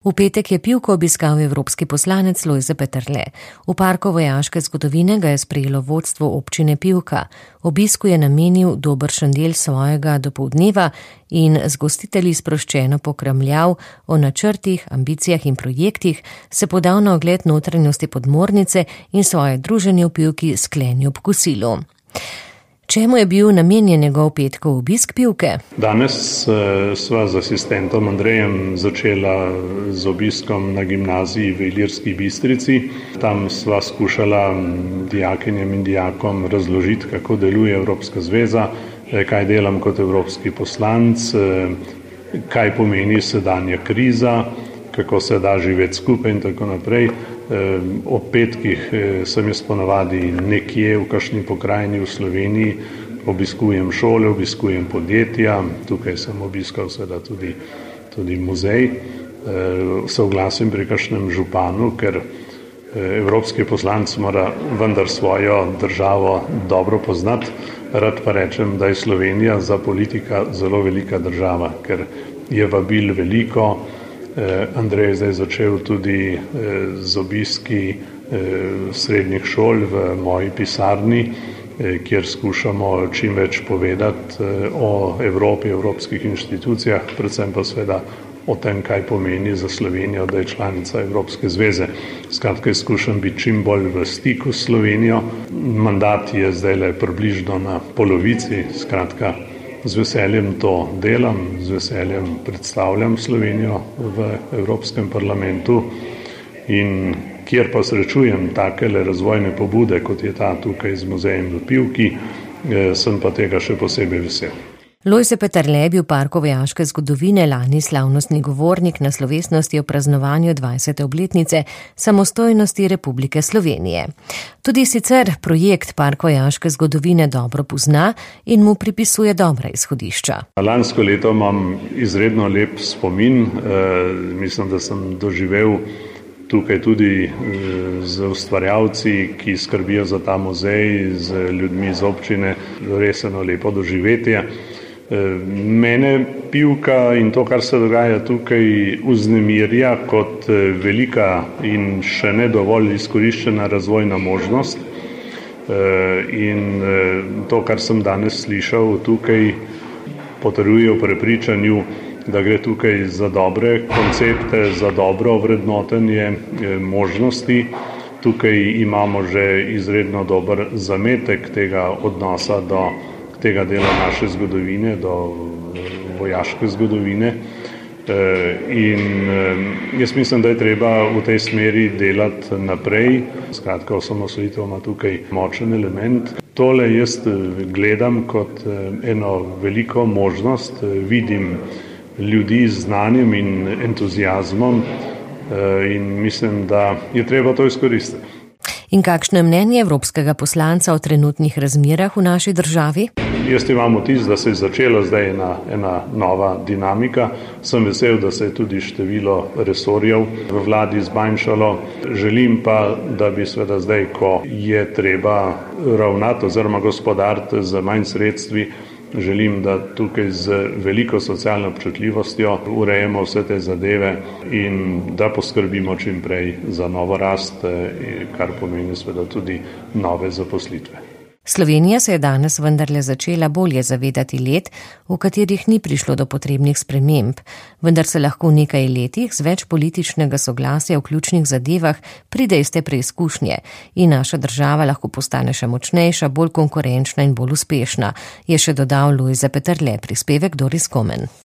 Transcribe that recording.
V petek je Pivko obiskal evropski poslanec Lojze Peterle. V parku vojaške zgodovine ga je sprejelo vodstvo občine Pivka. Obisku je namenil dobršen del svojega dopoldneva in z gostitelji sproščeno pokramljal o načrtih, ambicijah in projektih, se podal na ogled notranjosti podmornice in svoje druženje v Pivki sklenil ob kosilu. Čemu je bil namenjen njegov petkov obisk Pivke? Danes sva z asistentom Andrejem začela z obiskom na gimnaziji v Ilirski Bistrici. Tam sva skušala dijakinjem in dijakom razložiti, kako deluje Evropska zveza, kaj delam kot evropski poslanec, kaj pomeni sedanja kriza, kako se da živeti skupaj in tako naprej. Ob petkih sem jaz ponavadi nekje v kakšni pokrajini v Sloveniji, obiskujem šole, obiskujem podjetja, tukaj sem obiskal seveda tudi muzej, se oglasim pri kakšnem županu, ker evropski poslanec mora vendar svojo državo dobro poznati. Rad pa rečem, da je Slovenija za politika zelo velika država, ker je vabil veliko. Andrej je zdaj začel tudi z obiski srednjih šol v moji pisarni, kjer skušamo čim več povedati o Evropi, evropskih inštitucijah, predvsem pa seveda o tem, kaj pomeni za Slovenijo, da je članica Evropske zveze. Skratka, skušam biti čim bolj v stiku s Slovenijo. Mandat je zdaj le približno na polovici, skratka, z veseljem to delam, z veseljem predstavljam Slovenijo v Evropskem parlamentu in kjer pa srečujem takele razvojne pobude, kot je ta tukaj z muzejem v Pivki, sem pa tega še posebej vesel. Lojze Peterle je bil v parku vojaške zgodovine lani slavnostni govornik na slovesnosti o praznovanju 20. obletnice samostojnosti Republike Slovenije. Tudi sicer projekt Park vojaške zgodovine dobro pozna in mu pripisuje dobra izhodišča. Lansko leto imam izredno lep spomin. Mislim, da sem doživel tukaj tudi z ustvarjalci, ki skrbijo za ta muzej, z ljudmi iz občine, res eno lepo doživetje. Mene Pivka in to, kar se dogaja tukaj, vznemirja kot velika in še ne dovolj izkoriščena razvojna možnost. In to, kar sem danes slišal tukaj, potrjuje v prepričanju, da gre tukaj za dobre koncepte, za dobro ovrednotenje možnosti. Tukaj imamo že izredno dober zametek tega odnosa do tega dela naše zgodovine, do vojaške zgodovine. In jaz mislim, da je treba v tej smeri delati naprej. Skratka, osamosvojitev ima tukaj močen element. Tole jaz gledam kot eno veliko možnost, vidim ljudi z znanjem in entuziazmom in mislim, da je treba to izkoristiti. In kakšno je mnenje evropskega poslanca o trenutnih razmerah v naši državi? Jaz imam vtis, da se je začela zdaj ena nova dinamika. Sem vesel, da se je tudi število resorjev v vladi zmanjšalo. Želim pa, da bi seveda zdaj, ko je treba ravnati oziroma gospodariti z manj sredstvi, želim, da tukaj z veliko socialno občutljivostjo urejemo vse te zadeve in da poskrbimo čim prej za novo rast, kar pomeni seveda tudi nove zaposlitve. Slovenija se je danes vendarle začela bolje zavedati let, v katerih ni prišlo do potrebnih sprememb, vendar se lahko v nekaj letih z več političnega soglasja v ključnih zadevah pride iz te preizkušnje in naša država lahko postane še močnejša, bolj konkurenčna in bolj uspešna, je še dodal Lojze Peterle, prispevek Doris Komen.